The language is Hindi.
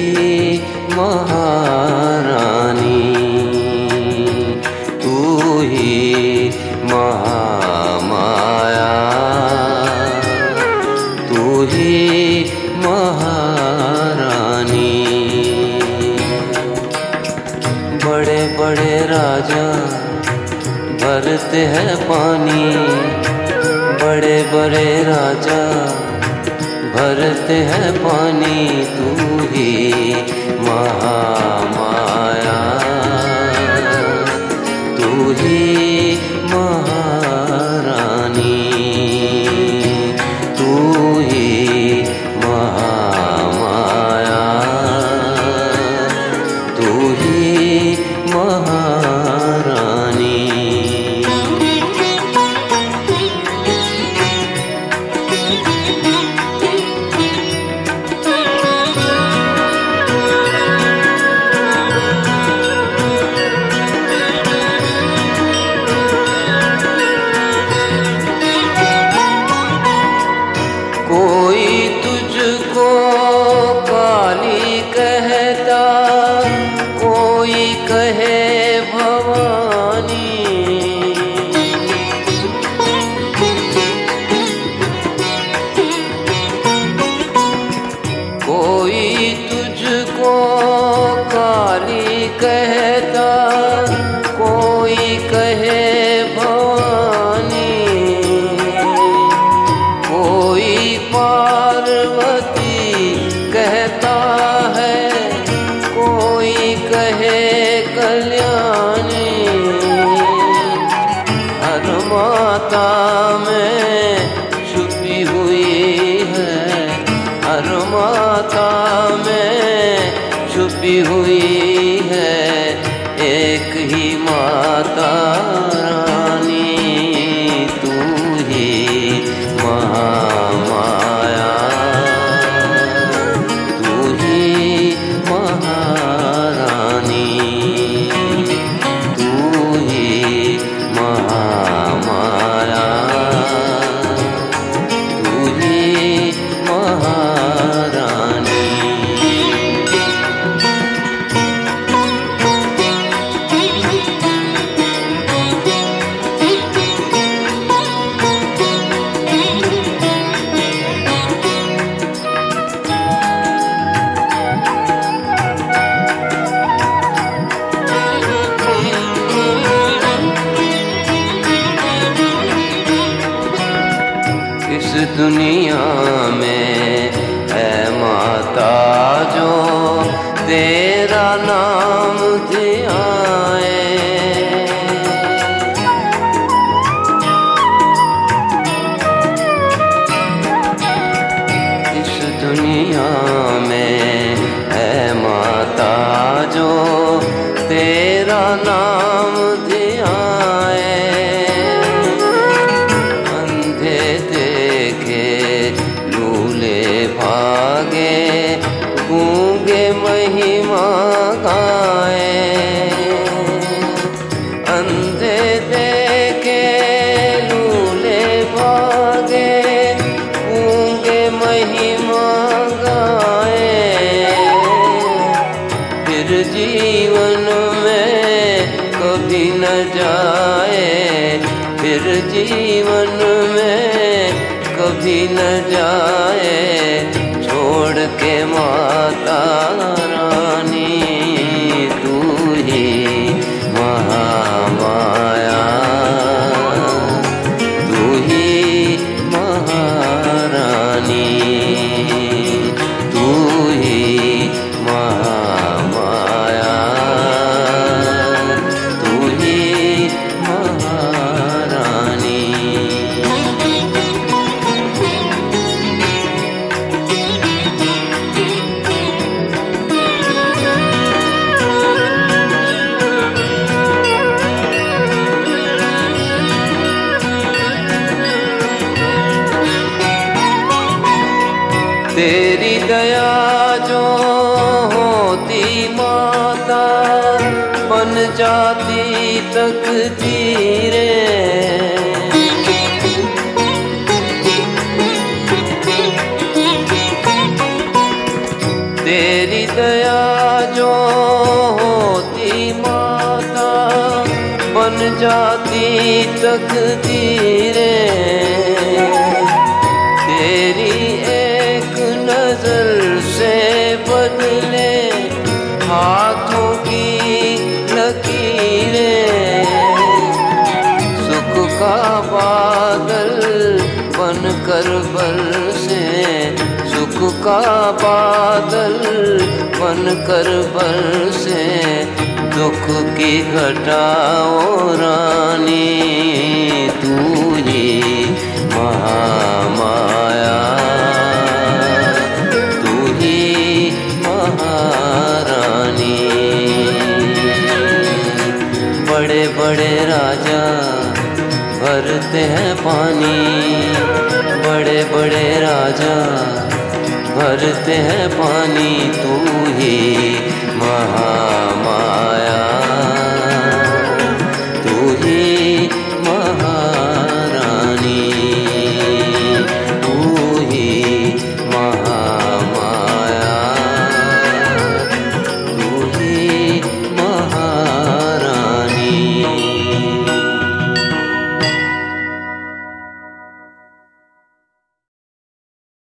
महारानी, तू ही महामाया, तू ही महारानी। बड़े बड़े राजा भरते हैं पानी, बड़े बड़े राजा भरते हैं पानी, तू ही महामाया, तू ही महारानी, तू ही महामाया, तू ही महारानी। कोई तुझको काली कहता, कोई कहे भवानी, कोई तुझको काली कहता, कोई कहे भवानी, कोई पार्वती कहता है, कोई कहे कल्याणी। हर माता में छुपी हुई है, हर माता में छुपी हुई है एक ही माता रानी, तू ही महामाया, तू ही महारानी, तू ही महामाया, तू ही महारानी। इस दुनिया में है माता जो तेरा नाम धियाए, इस दुनिया में है माता जो तेरा नाम धियाए। अंधे देखे लूले भागे, गूंगे महिमा गाए, अंधे देखे लूले भागे, गूंगे महिमा गाए। फिर जीवन में कभी न जाए, फिर जीवन में कभी न जाए, छोड़ के माता रानी, तू ही महामाया, तू ही महारानी, तू ही महामाया, तू ही महारानी। तेरी दया जो होती माता, बन जाती तकदीरें। तेरी दया जाती तकदीरें तेरी एक नजर से बदले हाथों की लकीरें। सुख का बादल बनकर बरसे, सुख का बादल बनकर बरसे, दुख की घटाओ रानी तू ही महामाया, तू ही महारानी। बड़े बड़े राजा भरते हैं पानी, बड़े बड़े राजा भरते हैं पानी, तू ही